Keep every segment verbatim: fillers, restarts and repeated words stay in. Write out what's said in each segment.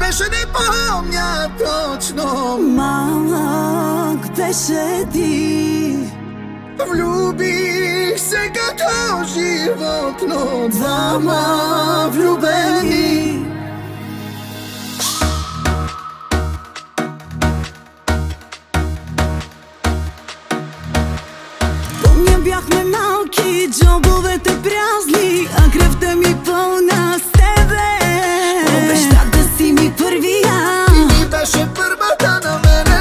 беше, не помня точно. Малък беше ти, влюбих се като животно, двама влюбени. Помня, бяхме малки, джобовете празни, а кръвта ми пълна с тебе. Обеща да си ми първия И ти беше първата на мене.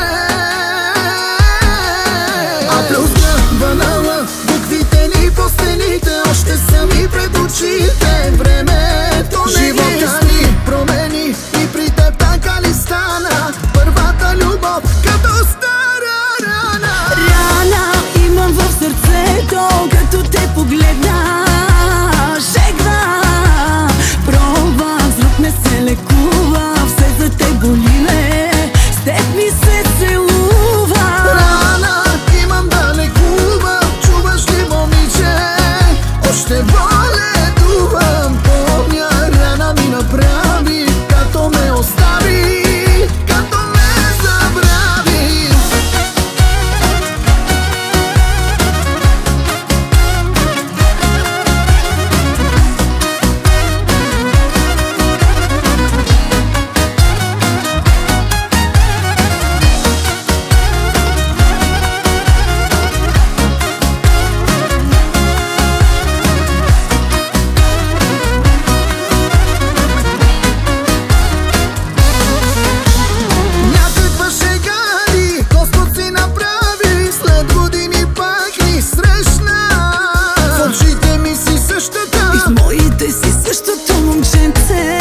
А плюс на банала, буквите ни по стените още са ми пред очите. Времето не живота ни промени и при теб така ли стана? Първата любов като стара рана. Рана имам в сърцето, като те погледна. Жегва, пробвам, с друг не се лекува. Все за те боли ме, с теб ми се целува. Рана имам да лекувам, чуваш ли, момиче? Още боледувам. Помня, рана ми направи, като ме остави, като ме забрави. Някаква шега ли, Господ си направи, след години пак ни срещна. В очите ми си същата И в моите си същото момченце.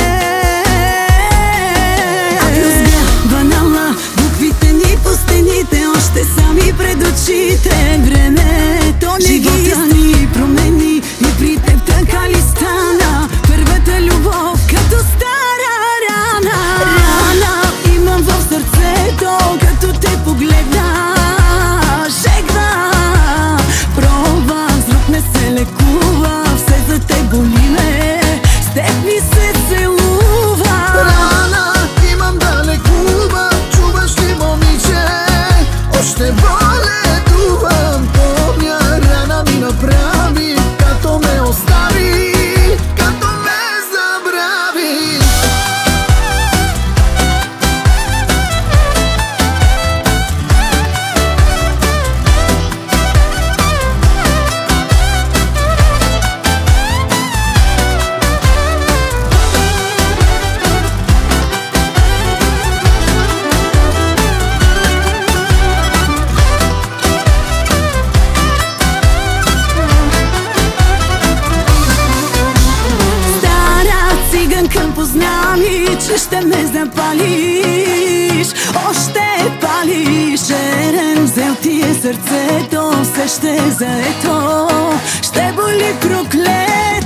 А плюс банала, буквите ни по стените още сами пред очите. Времето не живота ни промени и при теб така ли стана? Първата любов като стара рана. Рана имам в сърцето, като те погледна. Жегва, пробвам, с друг не се лекува. Все за те боли ме, с теб ми се целува. рана имам да лекувам, чуваш ли, момиче? Още боледувам. Помня, рана ми направи, като ме остави, като ме забрави. Стара циганка, позна ми, че ще ме запалиш. Още палиш, жерен, взел ти е сърцето. Все ще е заето, ще боли проклето.